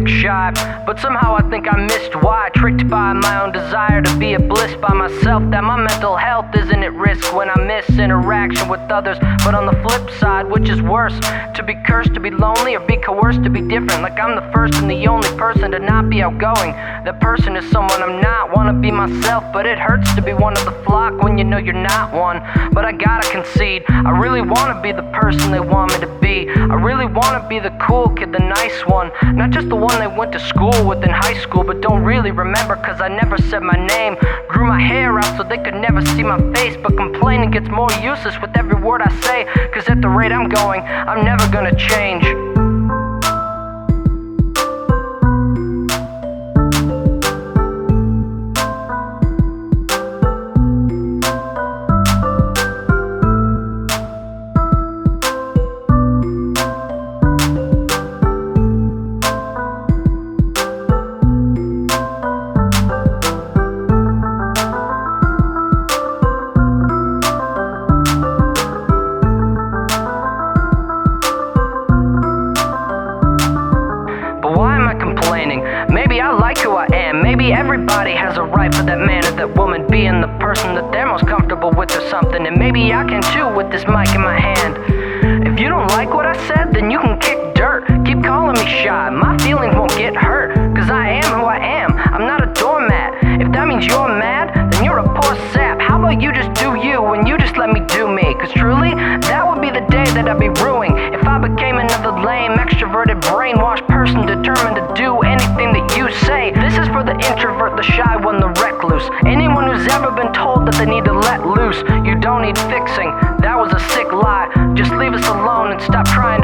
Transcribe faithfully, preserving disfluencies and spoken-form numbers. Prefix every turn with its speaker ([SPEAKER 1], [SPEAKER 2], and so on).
[SPEAKER 1] sick shy, but somehow I think I missed why. Tricked by my own desire to be a bliss by myself, that my mental health isn't at risk when I miss interaction with others. But on the flip side, which is worse, to be cursed to be lonely or be coerced to be different? Like I'm the first and the only person to not be outgoing. That person is someone I'm not, wanna be myself, but it hurts to be one of the flock when you know you're not one. But I gotta concede, I really wanna be the person they want me to be. I really wanna be the cool kid, the nice one, not just the one they went to school with in high school but don't really remember, cause I never said my name. Grew my hair out so they could never see my face, but complaining gets more useless with every word I say, cause at the rate I'm going, I'm never gonna change. Maybe I like who I am, maybe everybody has a right for that man or that woman being the person that they're most comfortable with or something, and maybe I can too with this mic in my hand. If you don't like what I said, then you can kick dirt. Keep calling me shy, my feelings won't get hurt, cause I am who I am, I'm not a doormat. If that means you're mad, then you're a poor sap. How about you just do you and you just let me do me? Cause truly, that would be the day that I'd be ruining if I became another lame, extroverted, brainwashed person determined to do anything that you say. This is for the introvert, the shy one, the recluse. Anyone who's ever been told that they need to let loose. You don't need fixing, that was a sick lie. Just leave us alone and stop trying